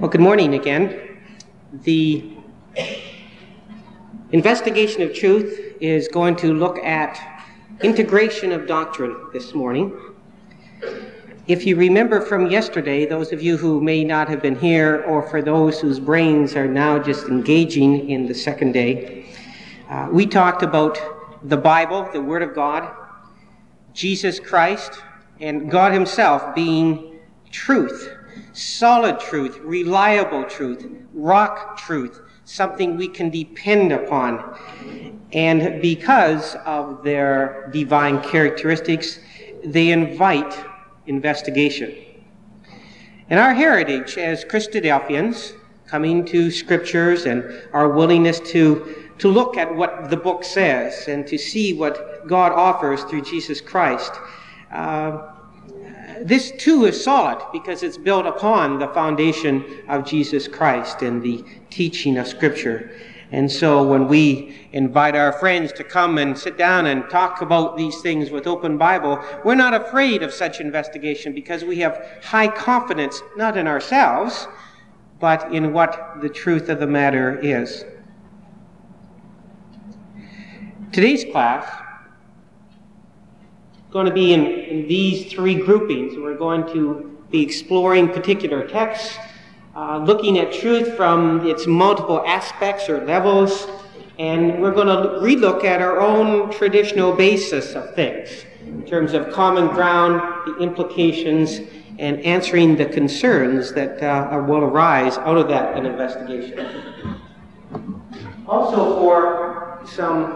Well, good morning again. The investigation of truth is going to look at integration of doctrine this morning. If you remember from yesterday, those of you who may not have been here, or for those whose brains are now just engaging in the second day, we talked about the Bible, the Word of God, Jesus Christ, and God Himself being truth. Solid truth, reliable truth, rock truth, something we can depend upon. And because of their divine characteristics, they invite investigation. And our heritage as Christadelphians, coming to scriptures and our willingness to look at what the book says and to see what God offers through Jesus Christ, this too is solid because it's built upon the foundation of Jesus Christ and the teaching of Scripture. And so when we invite our friends to come and sit down and talk about these things with open Bible, we're not afraid of such investigation because we have high confidence, not in ourselves, but in what the truth of the matter is. Today's class going to be in these three groupings. We're going to be exploring particular texts, looking at truth from its multiple aspects or levels, and we're going to relook at our own traditional basis of things in terms of common ground, the implications, and answering the concerns that will arise out of that investigation. Also, for some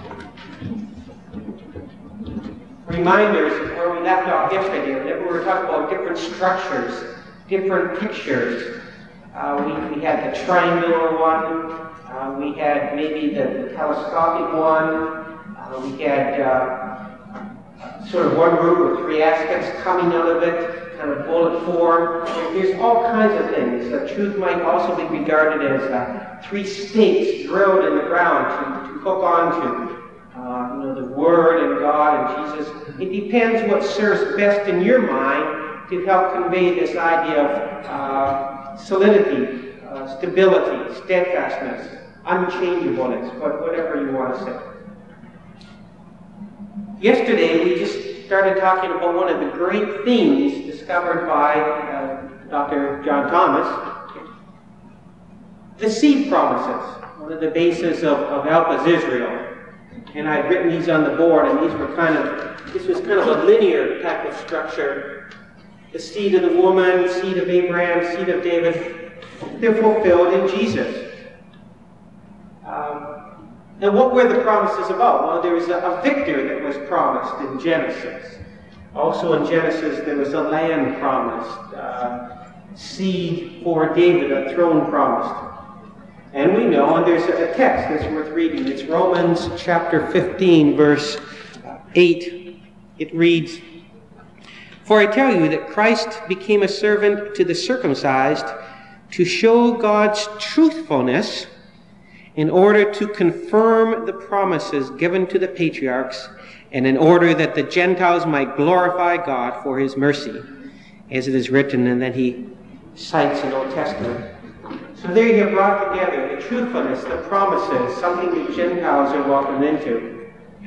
reminders of where we left off yesterday. Whenever we were talking about different structures, different pictures, we had the triangular one, we had maybe the telescopic one, we had sort of one group with three aspects coming out of it, kind of bullet form. There's all kinds of things. Truth might also be regarded as three stakes drilled in the ground to hook onto. The Word and God and Jesus. It depends what serves best in your mind to help convey this idea of solidity, stability, steadfastness, unchangeableness, whatever you want to say. Yesterday, we just started talking about one of the great themes discovered by Dr. John Thomas, the seed promises, one of the bases of Elpis Israel. And I've written these on the board, and this was kind of a linear type of structure. The seed of the woman, seed of Abraham, seed of David, they're fulfilled in Jesus. And what were the promises about? Well, there was a victor that was promised in Genesis. Also in Genesis, there was a land promised, seed for David, a throne promised. And we know, and there's a text that's worth reading. It's Romans chapter 15, verse 8. It reads, "For I tell you that Christ became a servant to the circumcised to show God's truthfulness in order to confirm the promises given to the patriarchs and in order that the Gentiles might glorify God for His mercy, as it is written," and then he cites an Old Testament. So there you have brought together the truthfulness, the promises, something the Gentiles are welcomed into.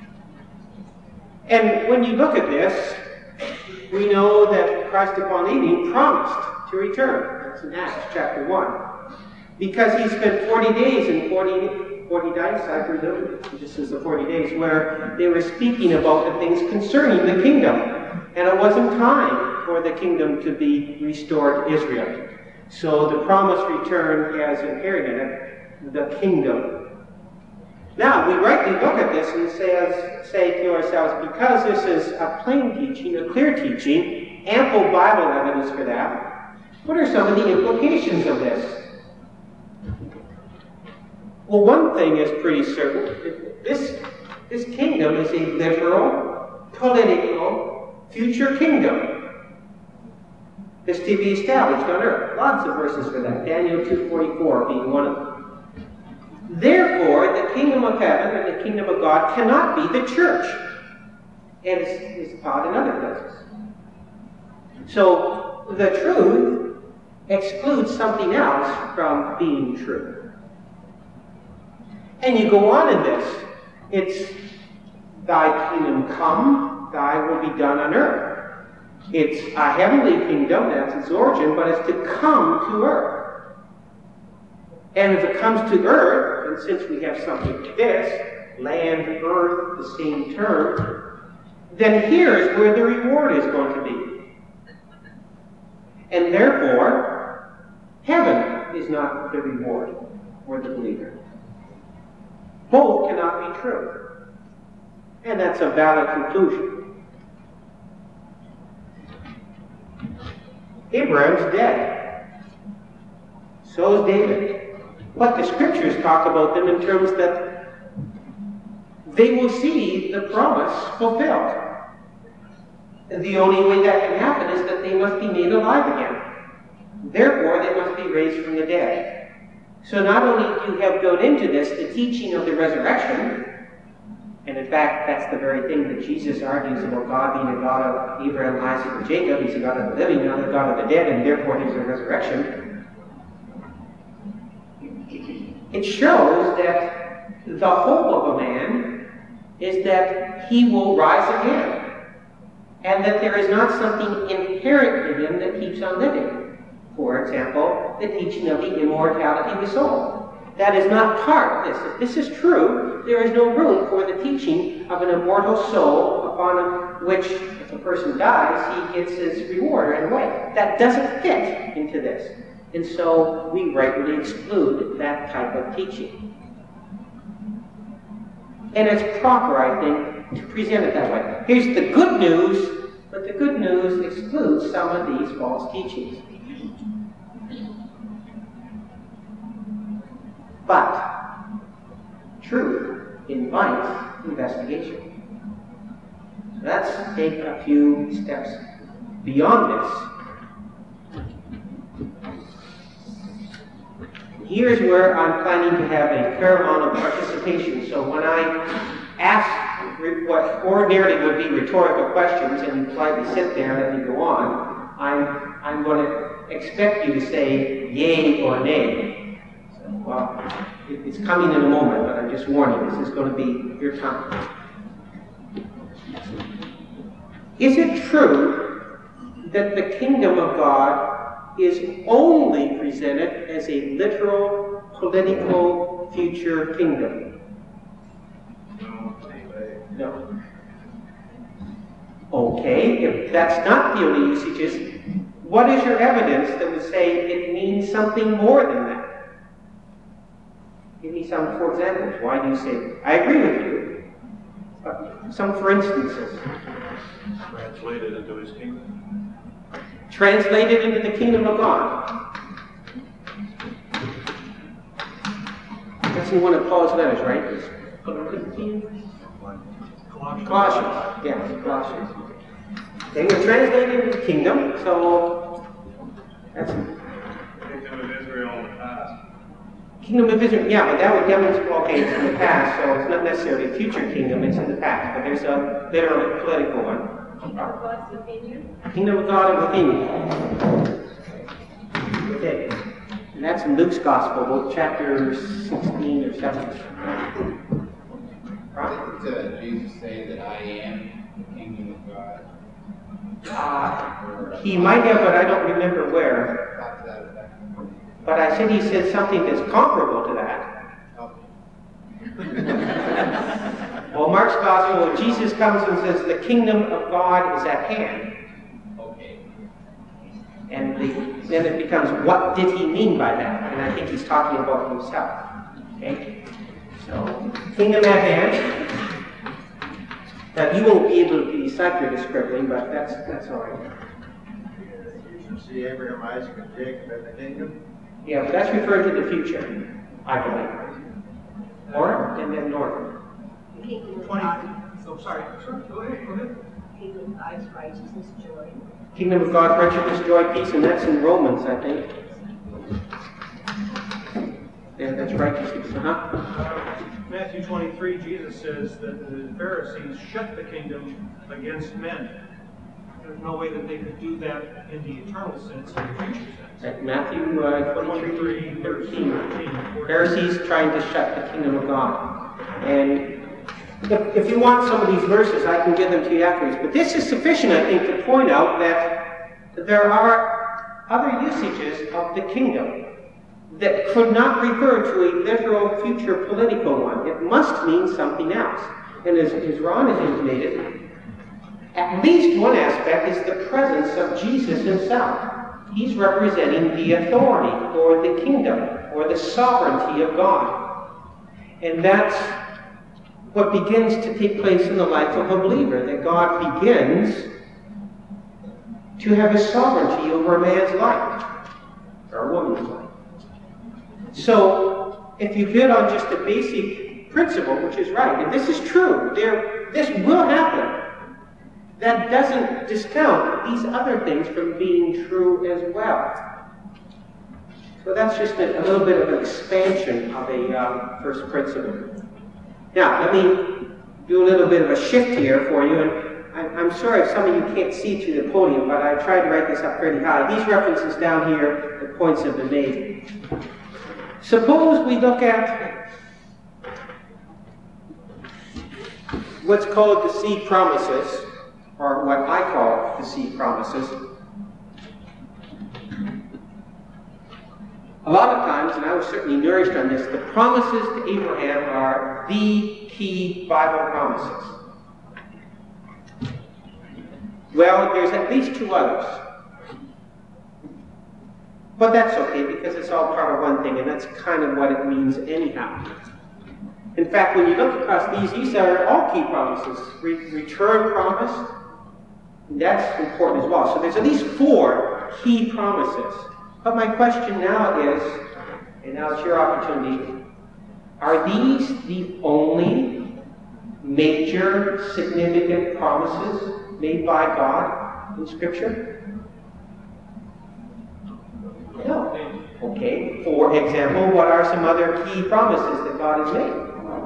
And when you look at this, we know that Christ upon leaving promised to return. That's in Acts chapter 1. Because He spent 40 days and 40 nights, I presume, just as the 40 days, where they were speaking about the things concerning the kingdom. And it wasn't time for the kingdom to be restored to Israel. So the promised return has inherited the kingdom. Now, we rightly look at this and say to ourselves, because this is a plain teaching, a clear teaching, ample Bible evidence for that, what are some of the implications of this? Well, one thing is pretty certain. This kingdom is a literal, political, future kingdom. Is to be established on earth. Lots of verses for that. Daniel 2:44 being one of them. Therefore, the kingdom of heaven and the kingdom of God cannot be the church, as is taught in other places. So, the truth excludes something else from being true. And you go on in this. It's thy kingdom come, thy will be done on earth. It's a heavenly kingdom, that's its origin, but it's to come to earth. And if it comes to earth, and since we have something like this, land, earth, the same term, then here's where the reward is going to be. And therefore, heaven is not the reward for the believer. Both cannot be true. And that's a valid conclusion. Abraham's dead. So is David. But the scriptures talk about them in terms that they will see the promise fulfilled. And the only way that can happen is that they must be made alive again. Therefore, they must be raised from the dead. So not only do you have built into this the teaching of the resurrection, and in fact, that's the very thing that Jesus argues about God being a God of Abraham, Isaac, and Jacob. He's a God of the living, not a God of the dead, and therefore he's a resurrection. It shows that the hope of a man is that he will rise again, and that there is not something inherent in him that keeps on living. For example, the teaching of the immortality of the soul. That is not part of this. If this is true, there is no room for the teaching of an immortal soul upon which, if a person dies, he gets his reward right away. That doesn't fit into this. And so we rightly exclude that type of teaching. And it's proper, I think, to present it that way. Here's the good news, but the good news excludes some of these false teachings. But truth invites investigation. So let's take a few steps beyond this. Here's where I'm planning to have a fair amount of participation. So when I ask what ordinarily would be rhetorical questions and you politely sit there and let me go on, I'm going to expect you to say yay or nay. Well, it's coming in a moment, but I'm just warning, this is going to be your time. Is it true that the kingdom of God is only presented as a literal, political, future kingdom? No. Okay, if that's not the only usages, what is your evidence that would say it means something more than that? Give me some for examples. Why do you say, I agree with you, but some for instances. Translated into his kingdom. Translated into the kingdom of God. That's in one of Paul's letters, right? It's Colossians. Yeah, Colossians. They were translated into the kingdom, so that's Kingdom of Israel in the past. Kingdom of Israel, yeah, but that would demonstrate, okay, it's in the past, so it's not necessarily a future kingdom, it's in the past, but there's a literal political one. Kingdom of God is within you. Kingdom of God is within you. Okay, and that's in Luke's Gospel, about chapter 16 or 17. Right? Did Jesus say that I am the kingdom of God? He might have, but I don't remember where. Not to that effect. But I said he said something that's comparable to that. Well, Mark's Gospel, Jesus comes and says, the kingdom of God is at hand. Okay. And then it becomes, what did he mean by that? And I think he's talking about himself. Okay? So, kingdom at hand. Now, you won't be able to decipher the scribbling, but that's all right. You see Abraham, Isaac, and Jacob in the kingdom. Yeah, but that's referring to the future, I believe. Or, and then northern. Kingdom of 20. God. Oh, sorry. Go ahead. Kingdom of God's righteousness, joy. Kingdom of God, righteousness, joy, peace, and that's in Romans, I think. Yeah, that's righteousness, Matthew 23, Jesus says that the Pharisees shut the kingdom against men. there's no way that they could do that in the eternal sense, in the future sense. Right, Matthew 23:13. Pharisees trying to shut the kingdom of God. And if you want some of these verses, I can give them to you afterwards. But this is sufficient, I think, to point out that there are other usages of the kingdom that could not refer to a literal future political one. It must mean something else. And as Ron has intimated, at least one aspect is the presence of Jesus himself. He's representing the authority or the kingdom or the sovereignty of God. And that's what begins to take place in the life of a believer, that God begins to have his sovereignty over a man's life or a woman's life. So, if you build on just a basic principle, which is right, and this is true, this will happen, that doesn't discount these other things from being true as well. So that's just a little bit of an expansion of a first principle. Now, let me do a little bit of a shift here for you, and I'm sorry if some of you can't see through the podium, but I tried to write this up pretty high. These references down here, the points have been made. Suppose we look at what's called the seed promises, or what I call the seed promises. A lot of times, and I was certainly nourished on this, the promises to Abraham are the key Bible promises. Well, there's at least two others. But that's okay, because it's all part of one thing, and that's kind of what it means anyhow. In fact, when you look across these are all key promises. Return promise, that's important as well. So there's at least 4 key promises. But my question now is, and now it's your opportunity, are these the only major significant promises made by God in Scripture? No. Okay. For example, what are some other key promises that God has made?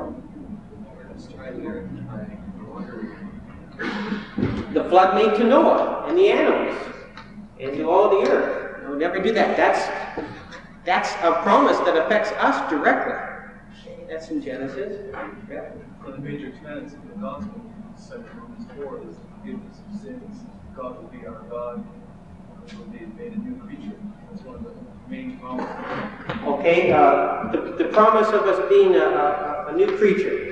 The flood made to Noah and the animals and to all the earth. We'll never do that. That's a promise that affects us directly. That's in Genesis. Yeah. One of the major tenets of the gospel, 2 Romans 4, is forgiveness of sins. God will be our God. Will be made a new creature. That's one of the main promises. Okay, the promise of us being a new creature.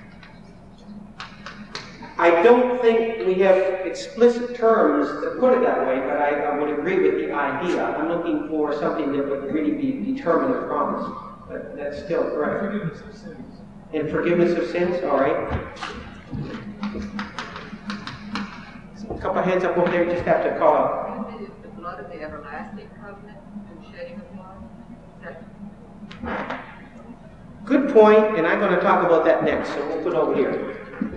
I don't think we have explicit terms that put it that way, but I would agree with the idea. I'm looking for something that would really be determinate promise. But that's still correct. Forgiveness of sins. And forgiveness of sins, all right. A couple of hands up over there, you just have to call out. The blood of the everlasting covenant and shedding of blood. Good point, and I'm going to talk about that next, so we'll put it over here.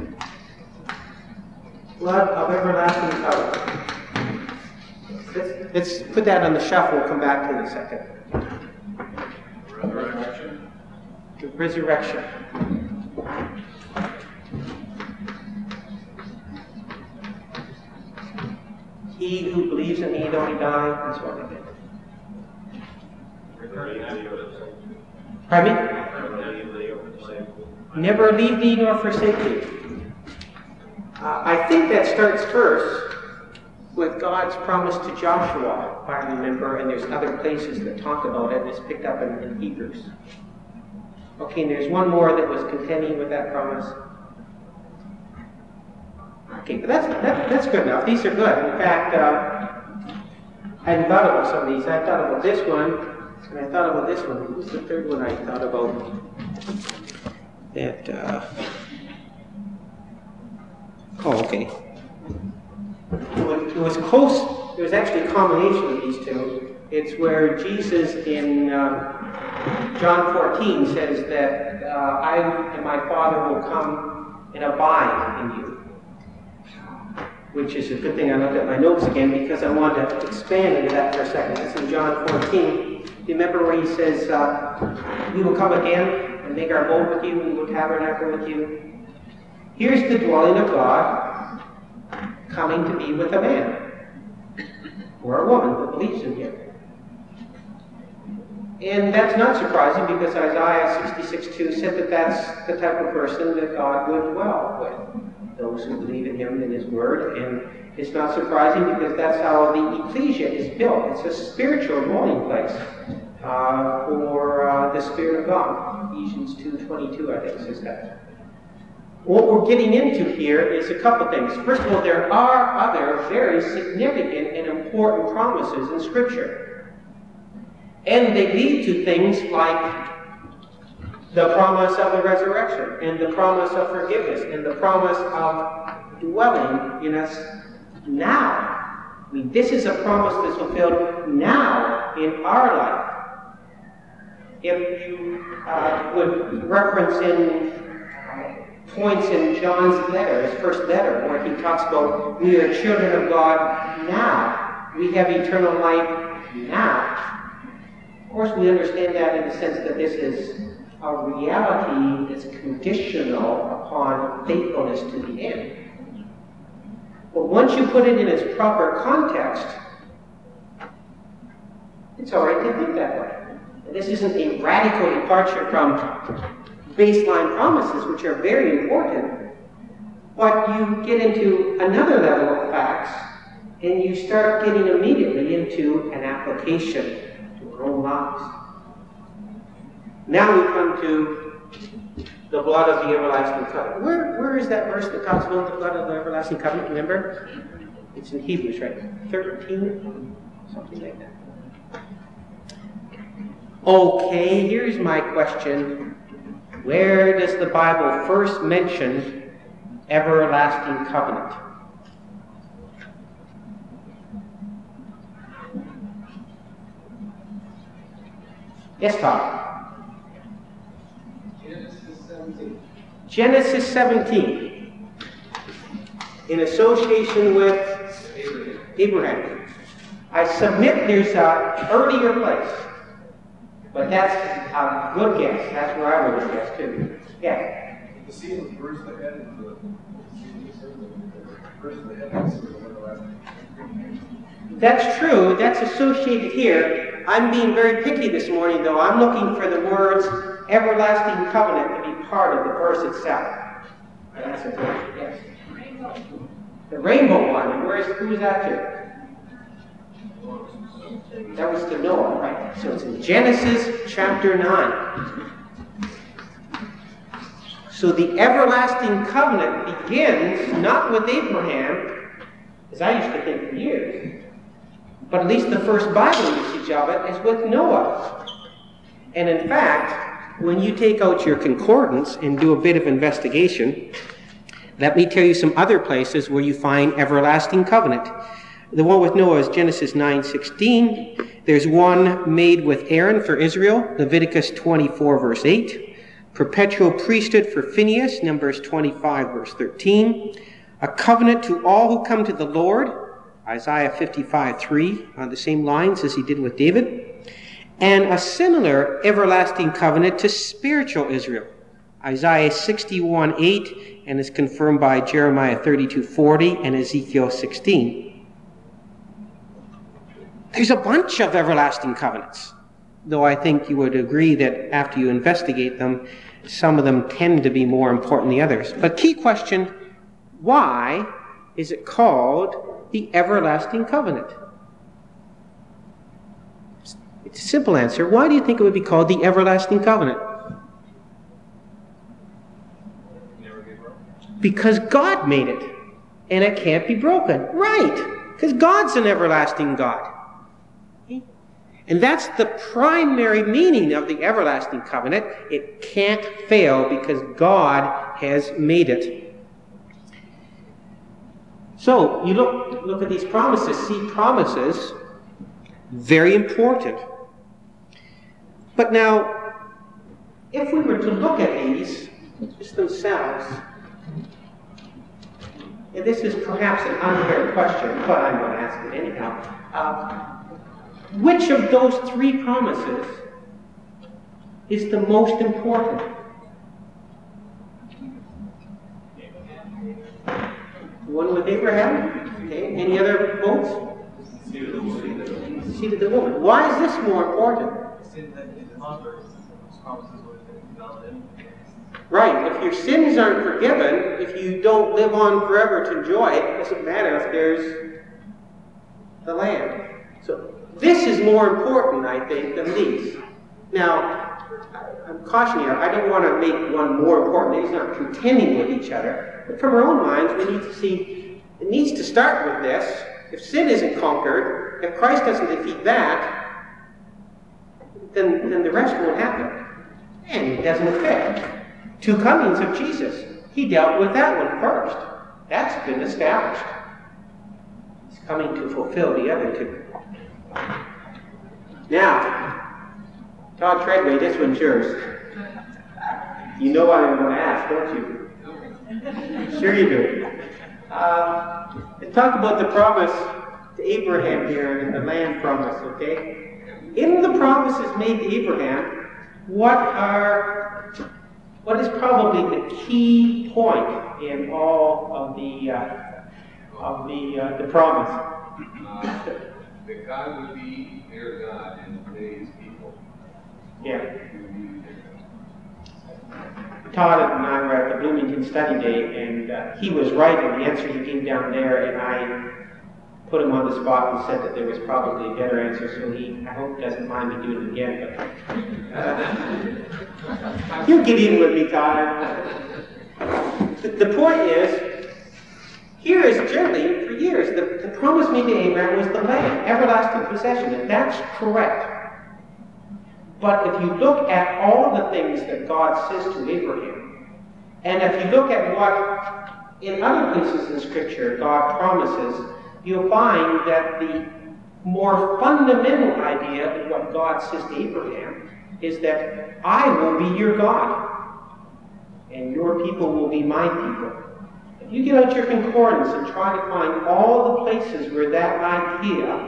Blood of everlasting covenant. Let's put that on the shelf. We'll come back to it in a second. Resurrection. The resurrection. He who believes in me, though he die, and so on again. Pardon me? Never leave thee nor forsake thee. I think that starts first with God's promise to Joshua, if I remember, and there's other places that talk about it, and it's picked up in Hebrews. Okay, and there's one more that was contending with that promise. Okay, but that's good enough. These are good. In fact, I hadn't thought about some of these. I thought about this one, and I thought about this one. What was the third one I thought about? That, oh, okay. It was close. It was actually a combination of these two. It's where Jesus in John 14 says that I and my Father will come and abide in you. Which is a good thing I looked at my notes again because I wanted to expand into that for a second. It's in John 14. You remember where he says, we will come again and make our abode with you, we will tabernacle with you. Here's the dwelling of God. coming to be with a man or a woman that believes in him. And that's not surprising because Isaiah 66:2 said that that's the type of person that God would dwell with, those who believe in him and his word. And it's not surprising because that's how the ecclesia is built. It's a spiritual dwelling place for the Spirit of God. Ephesians 2:22, I think, says that. What we're getting into here is a couple things. First of all, there are other very significant and important promises in Scripture. And they lead to things like the promise of the resurrection, and the promise of forgiveness, and the promise of dwelling in us now. I mean, this is a promise that's fulfilled now in our life. If you would reference in points in John's letter, his first letter, where he talks about we are children of God now. We have eternal life now. Of course, we understand that in the sense that this is a reality that's conditional upon faithfulness to the end. But once you put it in its proper context, it's all right to think that way. And this isn't a radical departure from baseline promises, which are very important, but you get into another level of facts, and you start getting immediately into an application to our own lives. Now we come to the blood of the everlasting covenant. Where is that verse that talks about the blood of the everlasting covenant? Remember? It's in Hebrews, right? 13? Something like that. Okay, here's my question. Where does the Bible first mention everlasting covenant? Yes, Tom. Genesis 17. In association with Abraham. I submit there's an earlier place. But that's a good guess. That's where I would have guessed too. Yeah. The seal is first ahead of the first ahead of the That's true. That's associated here. I'm being very picky this morning, though. I'm looking for the words everlasting covenant to be part of the verse itself. That's it. Yes. The rainbow one. And who's that to? That was to Noah, right? So it's in Genesis chapter 9. So the everlasting covenant begins not with Abraham, as I used to think for years, but at least the first Bible usage of it is with Noah. And in fact, when you take out your concordance and do a bit of investigation, let me tell you some other places where you find everlasting covenant. The one with Noah is Genesis 9:16. There's one made with Aaron for Israel, Leviticus 24, verse 8. Perpetual priesthood for Phinehas, Numbers 25, verse 13. A covenant to all who come to the Lord, Isaiah 55:3, on the same lines as he did with David. And a similar everlasting covenant to spiritual Israel, Isaiah 61:8, and is confirmed by Jeremiah 32:40 and Ezekiel 16. There's a bunch of everlasting covenants, though I think you would agree that after you investigate them, some of them tend to be more important than the others. But key question, why is it called the everlasting covenant? It's a simple answer. Why do you think it would be called the everlasting covenant? Because God made it, and it can't be broken. Right, because God's an everlasting God. And that's the primary meaning of the everlasting covenant. It can't fail because God has made it. So, you look at these promises, see promises, very important. But now, if we were to look at these, just themselves, and this is perhaps an unfair question, but I'm going to ask it anyhow. Which of those three promises is the most important? The one with Abraham? Okay, any other votes? Seed of the woman. Why is this more important? Sin that is conquered, those promises would have been valid anyway. Right, if your sins aren't forgiven, if you don't live on forever to enjoy it, it doesn't matter if there's the land. So this is more important, I think, than these. Now, I'm cautioning here, I don't want to make one more important. These aren't contending with each other. But from our own minds, we need to see, it needs to start with this. If sin isn't conquered, if Christ doesn't defeat that, then the rest won't happen. And it doesn't fit. Two comings of Jesus. He dealt with that one first. That's been established. He's coming to fulfill the other two. Now, Todd Treadway, this one's yours. You know what I'm going to ask, don't you? Sure you do. Let's talk about the promise to Abraham here and the land promise, okay? In the promises made to Abraham, what is probably the key point in all of the promise? That God would be their God and they his people. Yeah. Todd and I were at the Bloomington Study Day, and he was right in the answer he gave down there, and I put him on the spot and said that there was probably a better answer, so I hope doesn't mind me doing it again. But you get in with me, Todd. The point is, here is generally, for years, the promise made to Abraham was the land, everlasting possession, and that's correct. But if you look at all the things that God says to Abraham, and if you look at what in other places in Scripture God promises, you'll find that the more fundamental idea of what God says to Abraham is that I will be your God, and your people will be my people. If you get out your concordance and try to find all the places where that idea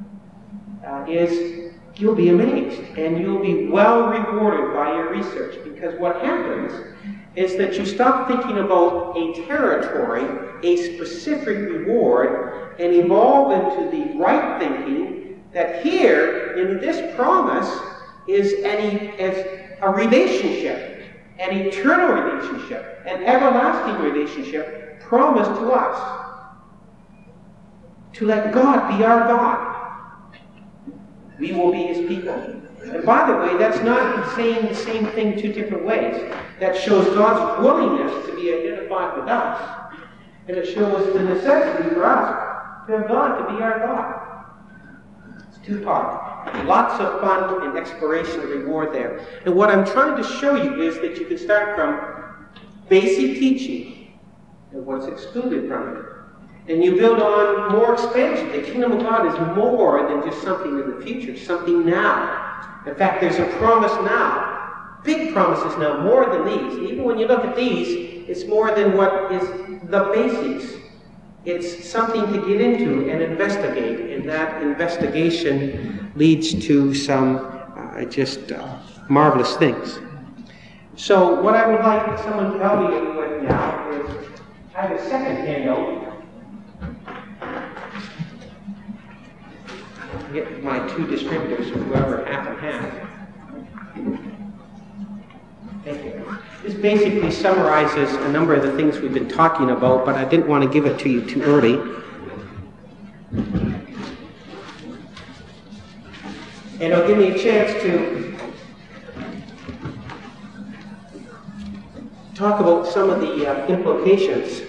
is, you'll be amazed, and you'll be well rewarded by your research, because what happens is that you stop thinking about a territory, a specific reward, and evolve into the right thinking that here, in this promise, is a relationship, an eternal relationship, an everlasting relationship promised to us. To let God be our God. We will be his people. And by the way, that's not saying the same thing two different ways. That shows God's willingness to be identified with us. And it shows the necessity for us to have God to be our God. It's two-part. Lots of fun and exploration and reward there. And what I'm trying to show you is that you can start from basic teaching and what's excluded from it. And you build on more expansion. The kingdom of God is more than just something in the future, something now. In fact, there's a promise now. Big promises now, more than these. And even when you look at these, it's more than what is the basics. It's something to get into and investigate. And that investigation leads to some marvelous things. So what I would like someone to help me with now is I have a second handout. Get my two distributors, whoever, half and half. Thank you. This basically summarizes a number of the things we've been talking about, but I didn't want to give it to you too early. And it'll give me a chance to talk about some of the implications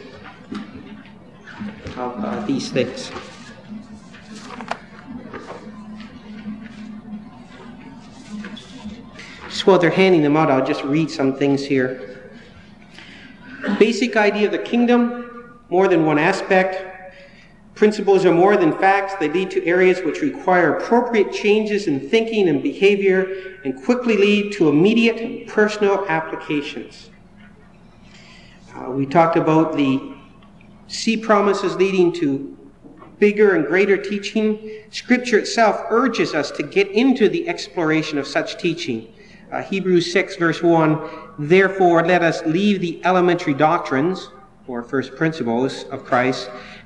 of these things. Just while they're handing them out, I'll just read some things here. Basic idea of the kingdom, more than one aspect. Principles are more than facts. They lead to areas which require appropriate changes in thinking and behavior and quickly lead to immediate personal applications. We talked about the C promises leading to bigger and greater teaching. Scripture itself urges us to get into the exploration of such teaching. Hebrews 6 verse 1, therefore let us leave the elementary doctrines, or first principles of Christ,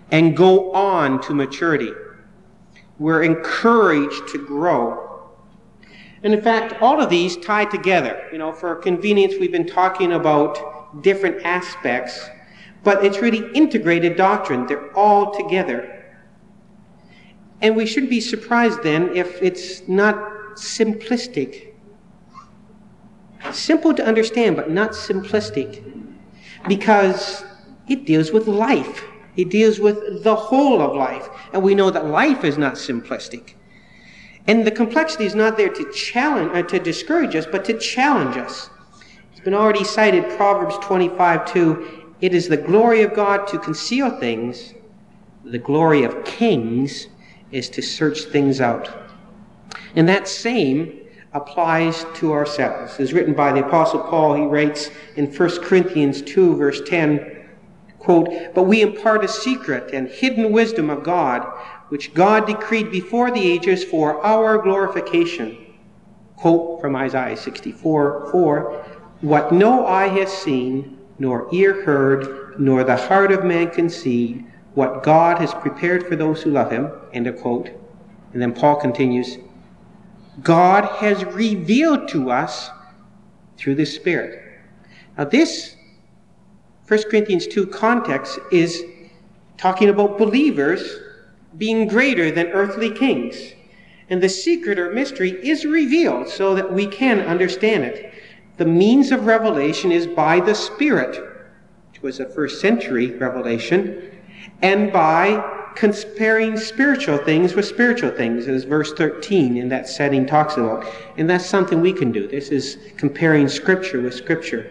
and go on to maturity. We're encouraged to grow. And in fact, all of these tie together. For convenience, we've been talking about different aspects, but it's really integrated doctrine. They're all together. And we shouldn't be surprised then if it's not simplistic. Simple to understand, but not simplistic. Because it deals with life. It deals with the whole of life. And we know that life is not simplistic. And the complexity is not there to challenge, to discourage us, but to challenge us. It's been already cited, Proverbs 25:2. It is the glory of God to conceal things. The glory of kings is to search things out. And that same applies to ourselves. It's written by the Apostle Paul. He writes in 1 Corinthians 2, verse 10, quote, "But we impart a secret and hidden wisdom of God, which God decreed before the ages for our glorification." Quote from Isaiah 64:4, "What no eye has seen, nor ear heard, nor the heart of man conceived, what God has prepared for those who love him." End of quote. And then Paul continues, "God has revealed to us through the Spirit." Now this 1 Corinthians 2 context is talking about believers being greater than earthly kings. And the secret or mystery is revealed so that we can understand it. The means of revelation is by the Spirit, which was a first century revelation, and by comparing spiritual things with spiritual things, as verse 13 in that setting talks about. And that's something we can do. This is comparing Scripture with Scripture.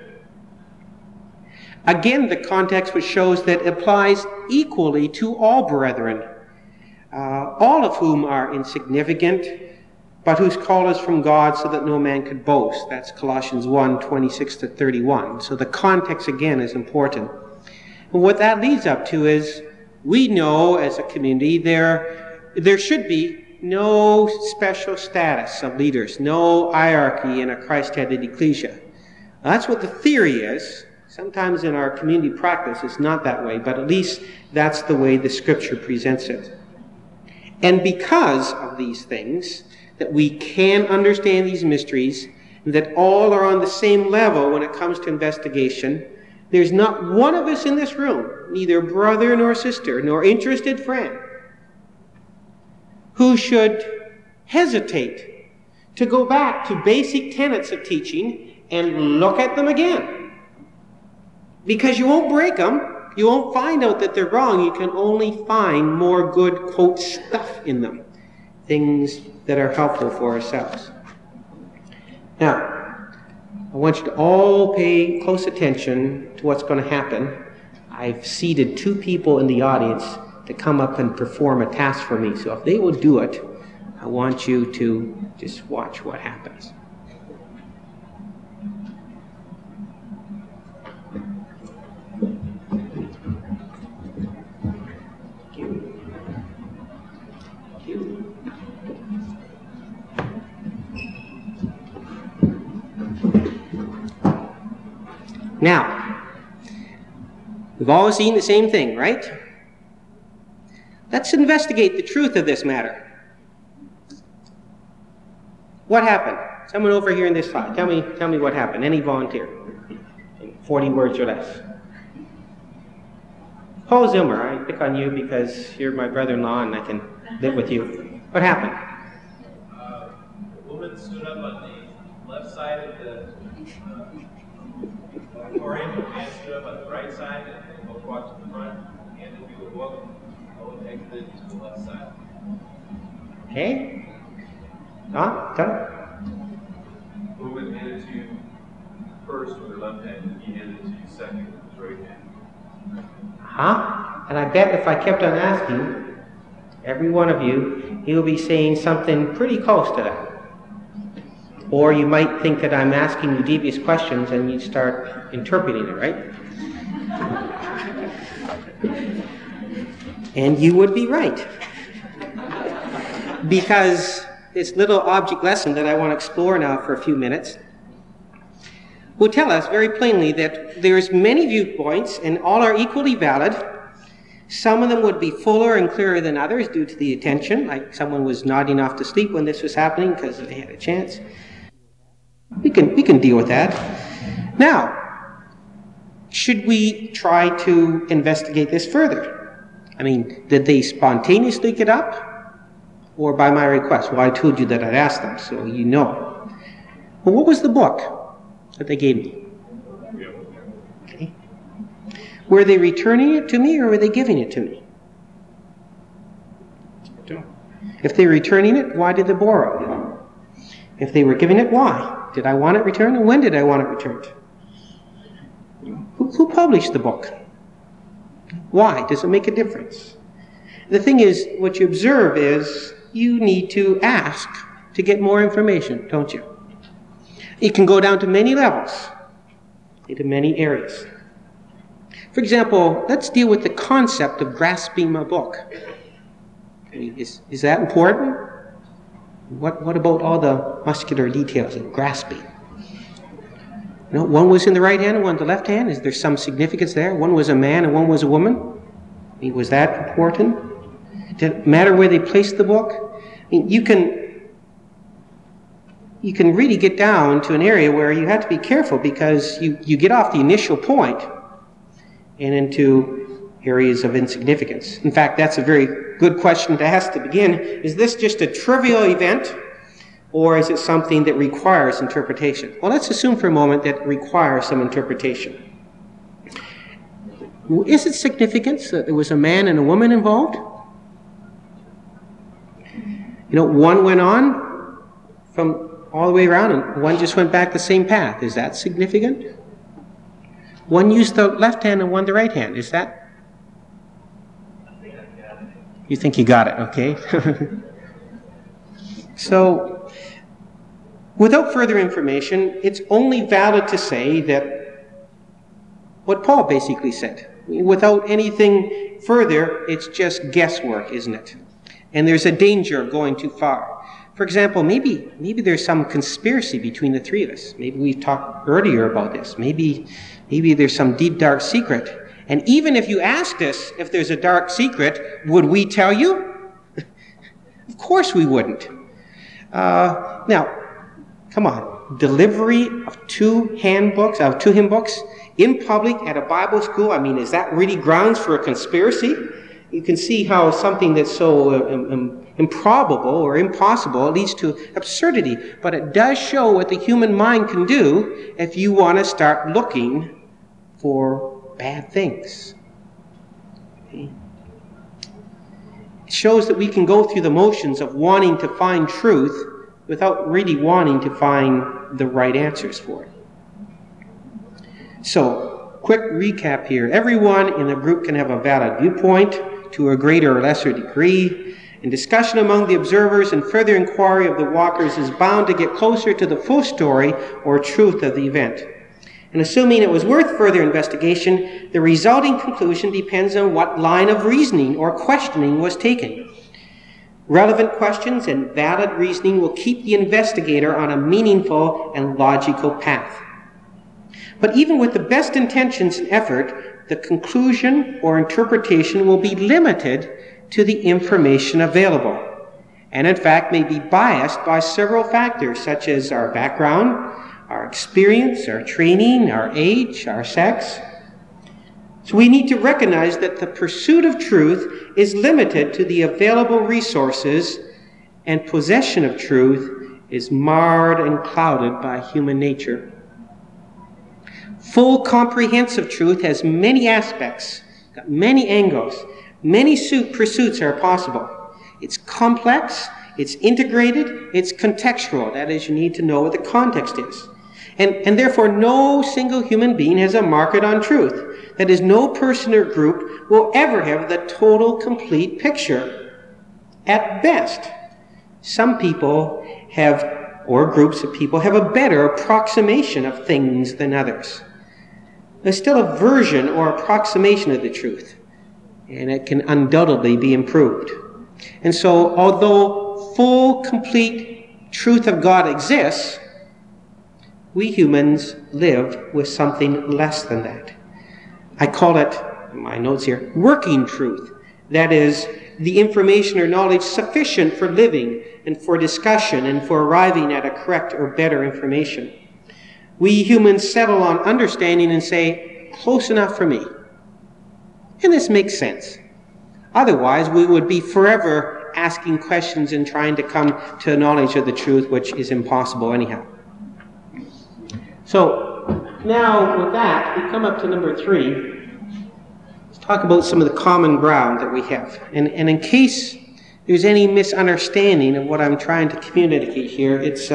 Again, the context which shows that it applies equally to all brethren, all of whom are insignificant, but whose call is from God so that no man could boast. That's Colossians 1:26-31. So the context again is important. And what that leads up to is, we know as a community there should be no special status of leaders, no hierarchy in a Christ-headed ecclesia. That's what the theory is. Sometimes in our community practice it's not that way, but at least that's the way the Scripture presents it. And because of these things, that we can understand these mysteries, and that all are on the same level when it comes to investigation, there's not one of us in this room, neither brother nor sister, nor interested friend, who should hesitate to go back to basic tenets of teaching and look at them again. Because you won't break them. You won't find out that they're wrong. You can only find more good, quote, stuff in them. Things that are helpful for ourselves. Now, I want you to all pay close attention to what's going to happen. I've seated 2 people in the audience to come up and perform a task for me. So if they will do it, I want you to just watch what happens. Now, we've all seen the same thing, right? Let's investigate the truth of this matter. What happened? Someone over here in this side. Tell me what happened. Any volunteer? In 40 words or less. Paul Zimmer, I pick on you because you're my brother-in-law and I can live with you. What happened? A woman stood up on the left side of the auditorium, a man stood up on the right side, and they both walked to the front, handed me the book, and exited to the left side. Okay. Don, tell it. The woman handed it to you first with her left hand, and he handed it to you second with his right hand. And I bet if I kept on asking, every one of you, he'll be saying something pretty close to that. Or you might think that I'm asking you devious questions and you start interpreting it, right? And you would be right. Because this little object lesson that I want to explore now for a few minutes will tell us very plainly that there's many viewpoints and all are equally valid, Some of them would be fuller and clearer than others due to the attention, like someone was nodding off to sleep when this was happening because they had a chance. We can deal with that. Now, should we try to investigate this further? I mean, did they spontaneously get up? Or by my request? Well, I told you that I'd ask them, so you know. Well, what was the book that they gave me? Okay. Were they returning it to me, or were they giving it to me? If they were returning it, why did they borrow it? If they were giving it, why? Did I want it returned, and when did I want it returned? Who published the book? Why? Does it make a difference? The thing is, what you observe is you need to ask to get more information, don't you? It can go down to many levels, into many areas. For example, let's deal with the concept of grasping a book. Is that important? What about all the muscular details of grasping? You know, one was in the right hand and one in the left hand. Is there some significance there? One was a man and one was a woman. I mean, was that important? Did it matter where they placed the book? I mean, you can really get down to an area where you have to be careful because you get off the initial point and into areas of insignificance. In fact, that's a very good question to ask to begin. Is this just a trivial event, or is it something that requires interpretation? Well, let's assume for a moment that it requires some interpretation. Is it significant that there was a man and a woman involved? You know, one went on from all the way around and one just went back the same path. Is that significant? One used the left hand and one the right hand. Is that? You think you got it, okay? So, without further information, it's only valid to say that what Paul basically said. Without anything further, it's just guesswork, isn't it? And there's a danger of going too far. For example, maybe there's some conspiracy between the three of us. Maybe we've talked earlier about this. Maybe there's some deep, dark secret. And even if you asked us if there's a dark secret, would we tell you? Of course we wouldn't. Now, come on. Delivery of two hymn books in public at a Bible school, I mean, is that really grounds for a conspiracy? You can see how something that's so improbable or impossible leads to absurdity. But it does show what the human mind can do if you want to start looking for bad things. Okay. It shows that we can go through the motions of wanting to find truth without really wanting to find the right answers for it. So, quick recap here. Everyone in the group can have a valid viewpoint to a greater or lesser degree. And discussion among the observers and further inquiry of the walkers is bound to get closer to the full story or truth of the event. And assuming it was worth further investigation, the resulting conclusion depends on what line of reasoning or questioning was taken. Relevant questions and valid reasoning will keep the investigator on a meaningful and logical path. But even with the best intentions and effort, the conclusion or interpretation will be limited to the information available, and in fact may be biased by several factors such as our background, our experience, our training, our age, our sex. So we need to recognize that the pursuit of truth is limited to the available resources, and possession of truth is marred and clouded by human nature. Full comprehensive truth has many aspects, got many angles, many pursuits are possible. It's complex, it's integrated, it's contextual. That is, you need to know what the context is. And therefore, no single human being has a market on truth. That is, no person or group will ever have the total, complete picture. At best, some people have, or groups of people, have a better approximation of things than others. There's still a version or approximation of the truth, and it can undoubtedly be improved. And so, although full, complete truth of God exists, we humans live with something less than that. I call it my notes here, working truth. That is, the information or knowledge sufficient for living and for discussion and for arriving at a correct or better information. We humans settle on understanding and say, close enough for me. And this makes sense. Otherwise, we would be forever asking questions and trying to come to a knowledge of the truth, which is impossible anyhow. So, now with that, we come up to number 3. Let's talk about some of the common ground that we have. And in case there's any misunderstanding of what I'm trying to communicate here, it's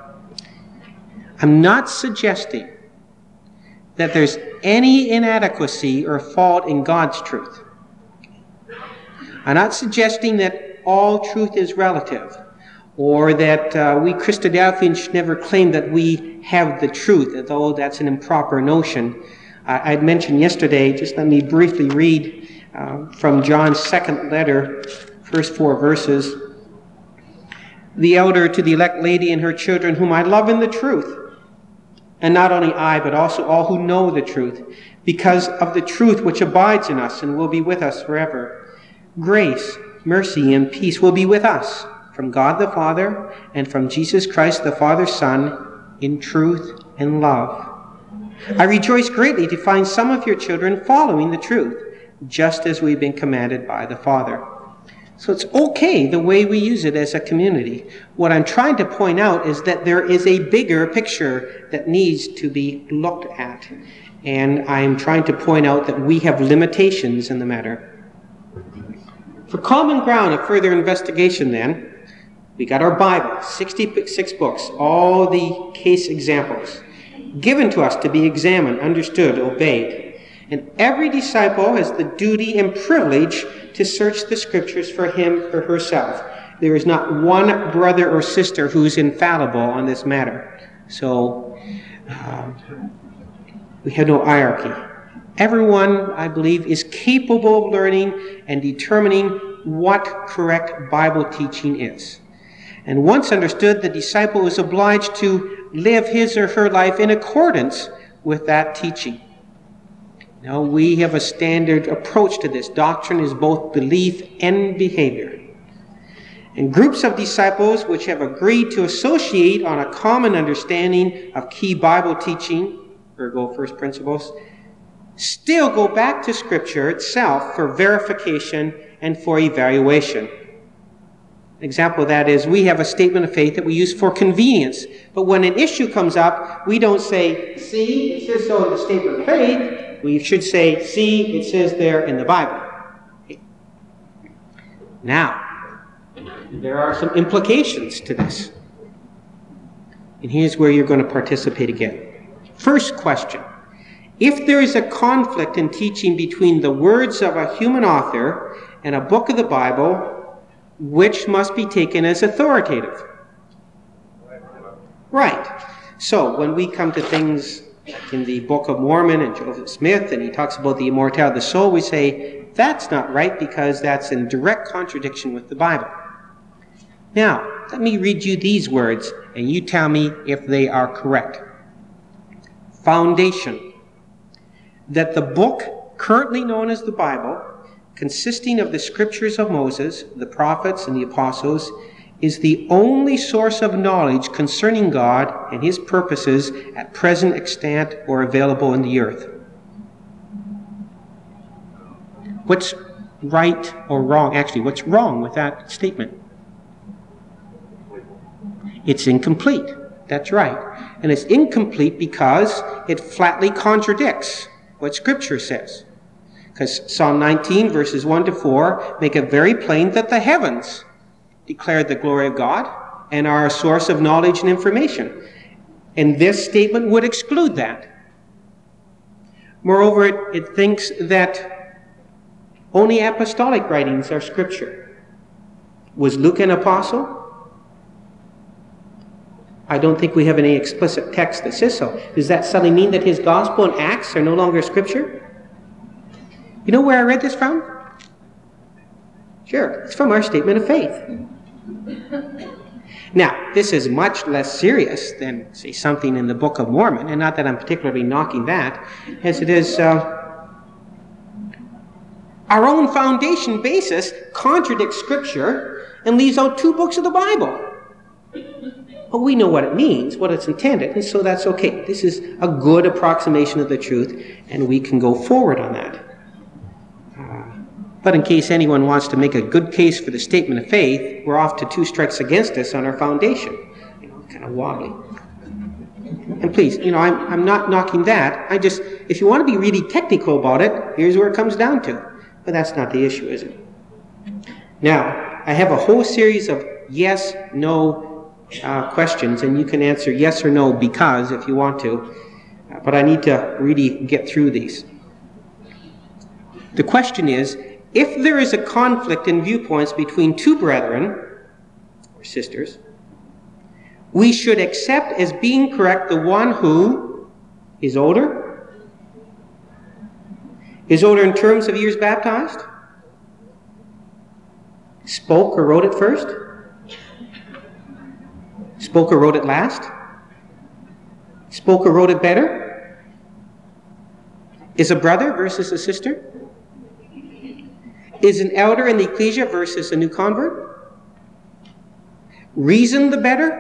I'm not suggesting that there's any inadequacy or fault in God's truth. I'm not suggesting that all truth is relative, or that we Christadelphians should never claim that we have the truth, although that's an improper notion. I'd mentioned yesterday, just let me briefly read from John's second letter, first 4 verses. The elder to the elect lady and her children, whom I love in the truth, and not only I, but also all who know the truth, because of the truth which abides in us and will be with us forever. Grace, mercy, and peace will be with us from God the Father and from Jesus Christ the Father's Son in truth and love. I rejoice greatly to find some of your children following the truth, just as we've been commanded by the Father. So it's okay the way we use it as a community. What I'm trying to point out is that there is a bigger picture that needs to be looked at. And I'm trying to point out that we have limitations in the matter. For common ground of further investigation then, we got our Bible, 66 books, all the case examples, given to us to be examined, understood, obeyed. And every disciple has the duty and privilege to search the Scriptures for him or herself. There is not one brother or sister who's infallible on this matter. So, we have no hierarchy. Everyone, I believe, is capable of learning and determining what correct Bible teaching is. And once understood, the disciple is obliged to live his or her life in accordance with that teaching. Now, we have a standard approach to this. Doctrine is both belief and behavior. And groups of disciples which have agreed to associate on a common understanding of key Bible teaching, ergo first principles, still go back to Scripture itself for verification and for evaluation. An example of that is we have a statement of faith that we use for convenience. But when an issue comes up, we don't say, see, it says so in the statement of faith. We should say, see, it says there in the Bible. Okay. Now, there are some implications to this. And here's where you're going to participate again. First question. If there is a conflict in teaching between the words of a human author and a book of the Bible, which must be taken as authoritative? Right. So, when we come to things in the Book of Mormon and Joseph Smith, and he talks about the immortality of the soul, we say, that's not right because that's in direct contradiction with the Bible. Now, let me read you these words, and you tell me if they are correct. Foundation. That the book currently known as the Bible, consisting of the scriptures of Moses, the prophets, and the apostles, is the only source of knowledge concerning God and his purposes at present extant or available in the earth. What's right or wrong? Actually, what's wrong with that statement? It's incomplete. That's right. And it's incomplete because it flatly contradicts what Scripture says. Because Psalm 19, verses 1 to 4, make it very plain that the heavens declare the glory of God and are a source of knowledge and information. And this statement would exclude that. Moreover, it thinks that only apostolic writings are Scripture. Was Luke an apostle? I don't think we have any explicit text that says so. Does that suddenly mean that his gospel and Acts are no longer Scripture? You know where I read this from? Sure, it's from our statement of faith. Now, this is much less serious than, say, something in the Book of Mormon, and not that I'm particularly knocking that, as it is Our own foundation basis contradicts Scripture and leaves out 2 books of the Bible. But we know what it means, what it's intended, and so that's okay. This is a good approximation of the truth, and we can go forward on that. But in case anyone wants to make a good case for the statement of faith, we're off to 2 strikes against us on our foundation. Kind of wobbly. And please, I'm not knocking that. If you want to be really technical about it, here's where it comes down to. But that's not the issue, is it? Now, I have a whole series of yes, no questions, and you can answer yes or no because if you want to. But I need to really get through these. The question is, if there is a conflict in viewpoints between 2 brethren or sisters, we should accept as being correct the one who is older? Is older in terms of years baptized? Spoke or wrote it first? Spoke or wrote it last? Spoke or wrote it better? Is a brother versus a sister? Is an elder in the ecclesia versus a new convert? Reasoned the better?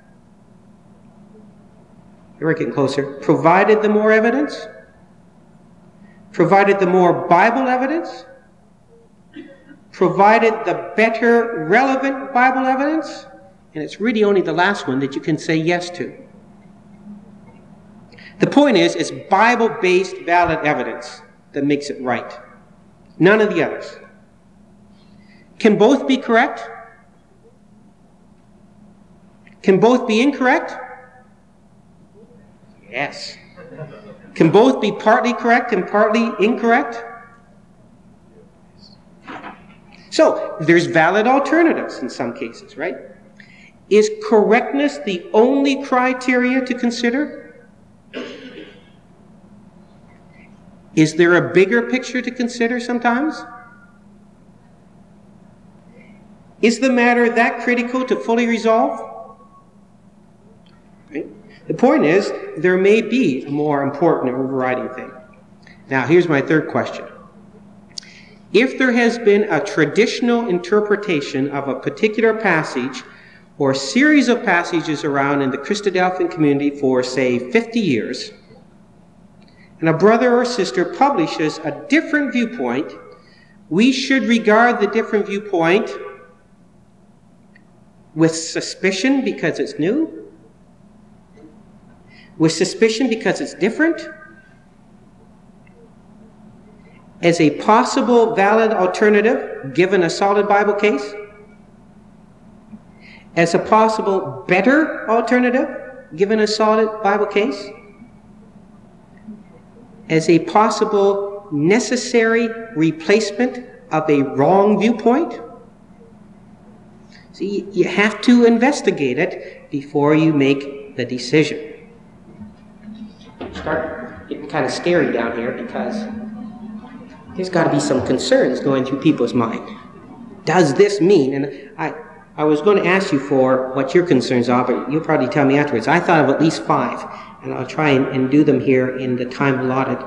We're getting closer. Provided the more evidence? Provided the more Bible evidence? Provided the better relevant Bible evidence? And it's really only the last one that you can say yes to. The point is, it's Bible-based valid evidence that makes it right. None of the others. Can both be correct? Can both be incorrect? Yes. Can both be partly correct and partly incorrect? So, there's valid alternatives in some cases, right? Is correctness the only criteria to consider? Is there a bigger picture to consider sometimes? Is the matter that critical to fully resolve? Right? The point is, there may be a more important overriding thing. Now, here's my third question. If there has been a traditional interpretation of a particular passage or series of passages around in the Christadelphian community for, say, 50 years, and a brother or sister publishes a different viewpoint, we should regard the different viewpoint with suspicion because it's new, with suspicion because it's different, as a possible valid alternative given a solid Bible case, as a possible better alternative given a solid Bible case, as a possible necessary replacement of a wrong viewpoint. See, you have to investigate it before you make the decision. Start getting kind of scary down here because there's got to be some concerns going through people's mind. Does this mean? And I was going to ask you for what your concerns are, but you'll probably tell me afterwards. I thought of at least 5. And I'll try and do them here in the time allotted.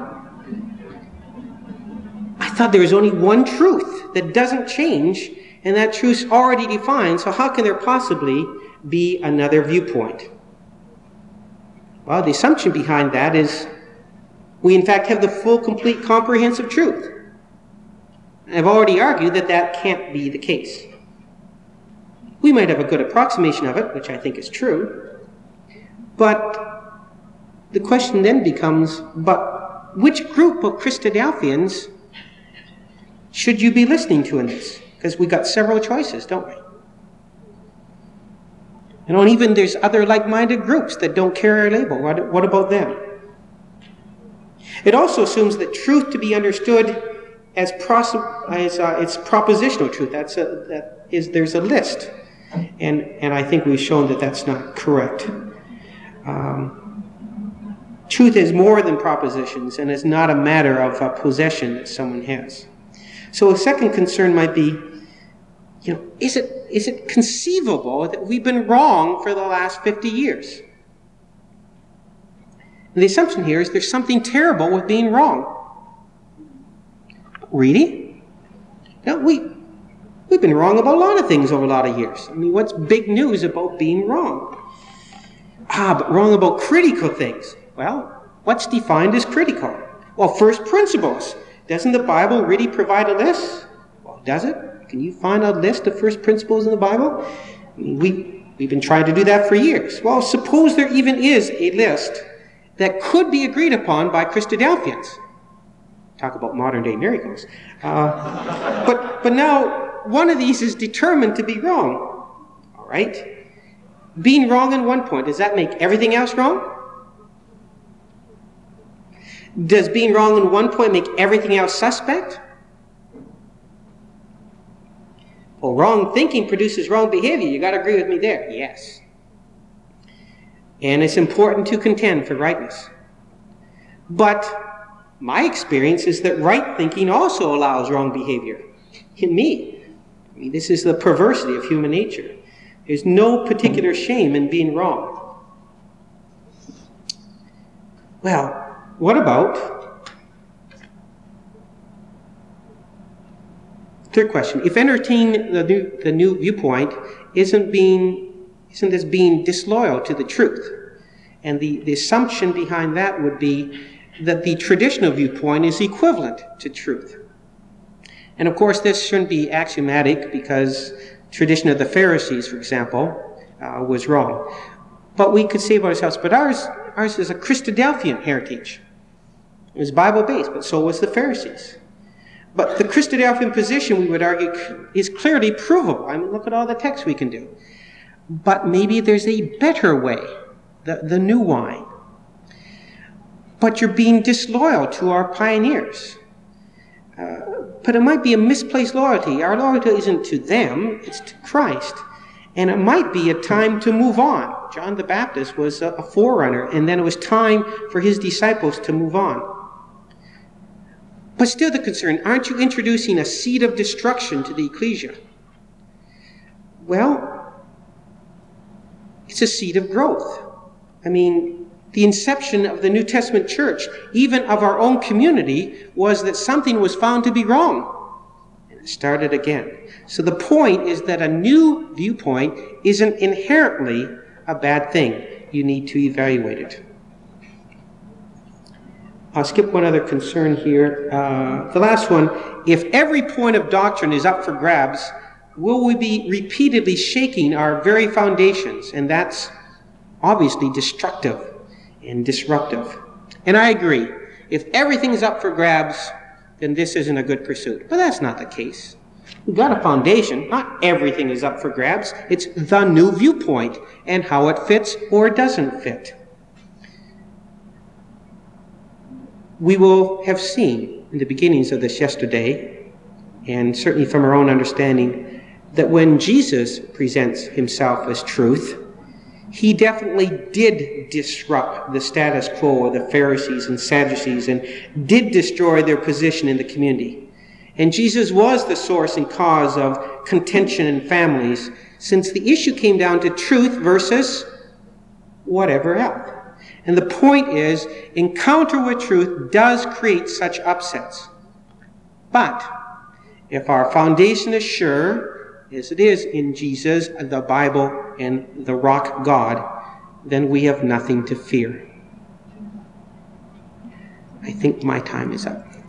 I thought there was only one truth that doesn't change, and that truth's already defined, so how can there possibly be another viewpoint? Well, the assumption behind that is we in fact have the full, complete, comprehensive truth. I've already argued that that can't be the case. We might have a good approximation of it, which I think is true, but the question then becomes, but which group of Christadelphians should you be listening to in this? Because we got several choices, don't we? And even there's other like-minded groups that don't carry a label. What about them? It also assumes that truth to be understood as it's propositional truth. There's a list. And I think we've shown that that's not correct. Truth is more than propositions, and is not a matter of a possession that someone has. So a second concern might be, is it conceivable that we've been wrong for the last 50 years? And the assumption here is there's something terrible with being wrong. Really? Now, we've been wrong about a lot of things over a lot of years. I mean, what's big news about being wrong? But wrong about critical things. Well, what's defined as critical? Well, first principles. Doesn't the Bible really provide a list? Well, does it? Can you find a list of first principles in the Bible? I mean, we've been trying to do that for years. Well, suppose there even is a list that could be agreed upon by Christadelphians. Talk about modern-day miracles. But now, one of these is determined to be wrong. All right? Being wrong on one point, does that make everything else wrong? Does being wrong on one point make everything else suspect? Well, wrong thinking produces wrong behavior. You got to agree with me there. Yes. And it's important to contend for rightness. But my experience is that right thinking also allows wrong behavior. In me. I mean, this is the perversity of human nature. There's no particular shame in being wrong. Well, what about third question? If entertaining the new viewpoint isn't this being disloyal to the truth? And the assumption behind that would be that the traditional viewpoint is equivalent to truth. And of course, this shouldn't be axiomatic because tradition of the Pharisees, for example, was wrong. But we could say about ourselves, but ours is a Christadelphian heritage. It was Bible-based, but so was the Pharisees. But the Christadelphian position, we would argue, is clearly provable. I mean, look at all the texts we can do. But maybe there's a better way, the new wine. But you're being disloyal to our pioneers. But it might be a misplaced loyalty. Our loyalty isn't to them, it's to Christ. And it might be a time to move on. John the Baptist was a forerunner, and then it was time for his disciples to move on. But still the concern, aren't you introducing a seed of destruction to the ecclesia? Well, it's a seed of growth. I mean, the inception of the New Testament church, even of our own community, was that something was found to be wrong. And it started again. So the point is that a new viewpoint isn't inherently a bad thing. You need to evaluate it. I'll skip one other concern here. The last one, if every point of doctrine is up for grabs, will we be repeatedly shaking our very foundations? And that's obviously destructive and disruptive. And I agree. If everything is up for grabs, then this isn't a good pursuit. But that's not the case. We've got a foundation. Not everything is up for grabs. It's the new viewpoint and how it fits or doesn't fit. We will have seen in the beginnings of this yesterday, and certainly from our own understanding, that when Jesus presents himself as truth, he definitely did disrupt the status quo of the Pharisees and Sadducees and did destroy their position in the community. And Jesus was the source and cause of contention in families, since the issue came down to truth versus whatever else. And the point is, encounter with truth does create such upsets. But if our foundation is sure, as it is in Jesus, the Bible, and the rock God, then we have nothing to fear. I think my time is up.